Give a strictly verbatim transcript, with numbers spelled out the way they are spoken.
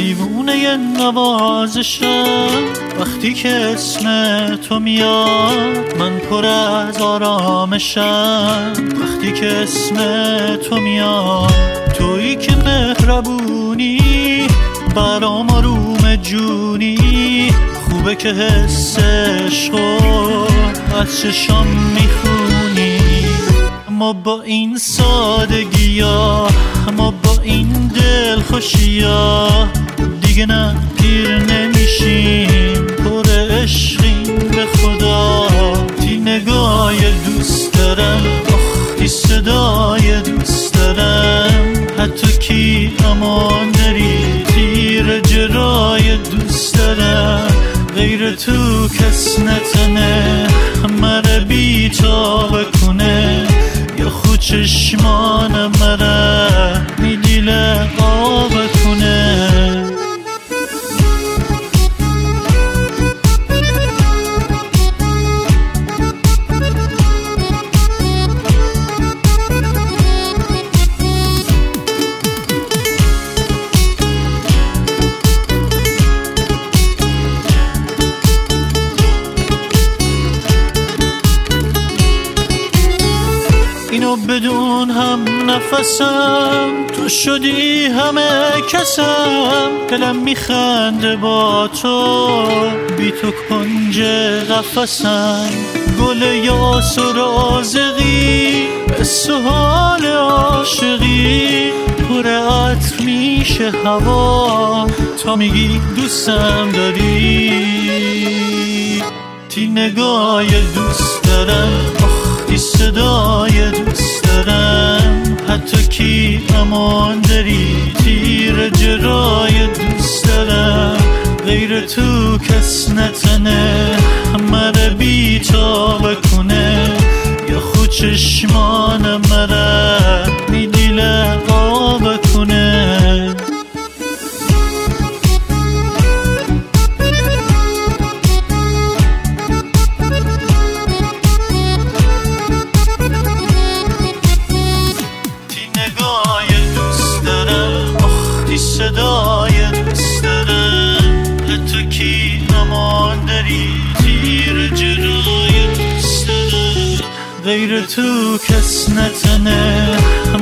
دیوونه نوازشم. وقتی که اسم تو میاد من پر از آرامشم. وقتی که اسم تو میاد، تویی که مهربونی برام آروم جونی. خوبه که حس عشقو از چشام میخونی. ما با این سادگی‌ها، ما با این دلخوشی‌ها دیگه نه پیر نمیشیم. پر عشقیم به خدا. تی نگاه دوست دارم، آخ صدای دوست دارم. حتی کی امان داری، تیر جرای دوست دارم. غیر تو کس نتنه مره بی تا بکنه. یا خود چشمان مره می دیل آب کنه. اینو بدون هم نفسم، تو شدی همه کسم. دلم میخنده با تو، بی تو کنج قفسم. گل یاس و رازقی به سحال عاشقی. پر عطر میشه هوا تا میگی دوستم داری. تی نگاه دوست دارم، آخ صدای دوست دارم. حتی کی امان داری، تیر جرای دوست دارم. غیر تو کس نتنه مره بی تا بکنه. یا خود چشمان مره می دیل آب کنه. صدای دوست دارم. حتی کی امان داری، تیر جرای دوست دارم. غیر تو کس نتنه